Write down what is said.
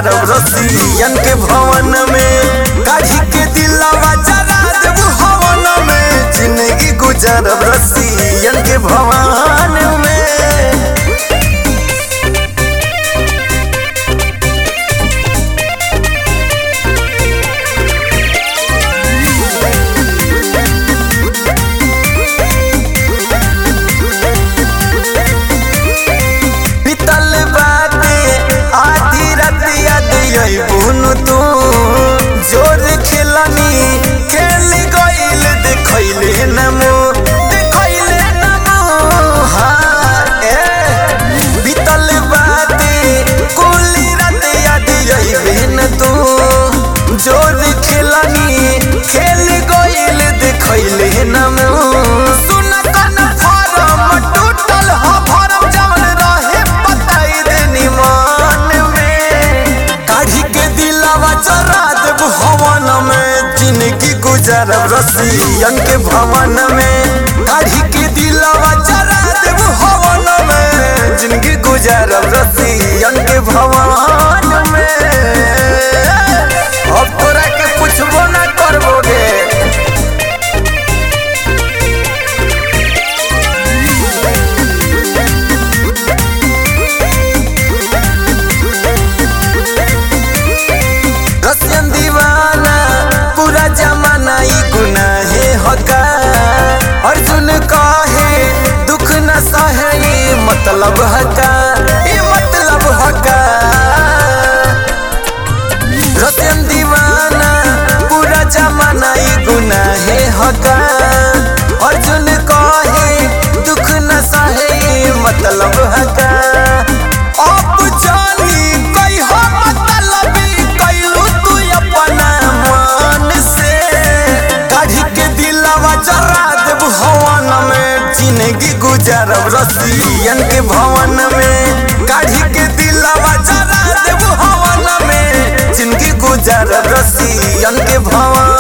गुजारब Russian के भवन में, काढ़ी के दिलवा जरा देबू हवन में, जिंदगी गुजारब रसियन के भवन में। तू जोर खेलनी खेल गईल देखैले नमो बीतल बाते कुल रात याद अइबे न तू जोर खेलनी खेल गईल देखैले नमो। सुन कन फरम टूटल ह भरम जवन रहे बताई देनी मन में, काढ़ी के दिलवा जरा देबू हवन में, जिंदगी गुजारब रसियन के भवन में, काढ़ी के दिलवा जरा देबू हवन में, जिंदगी गुजारब रसियन के भवन में। अब तोरा के पूछबो ना करबोगे। रसियन दीवाना पूरा जमाना ई गुनाहे हका, अर्जुन कहे दुख न सहे ई मतलब हका, ई मतलब हका। रसियन दीवाना पूरा जमाना ई गुनाहे हका, अर्जुन कहे दुख न सहे ई मतलब हका। अब जानी कई हो मतलबी कैलू तू अपना मन से, काढ़ी के दिलवा जरा देबू हवन में, जिंदगी गुजारब रसियन के भवन में, काढ़ी के दिलवा जरा देबू हवन में, जिंदगी गुजारब रसियन के भवन।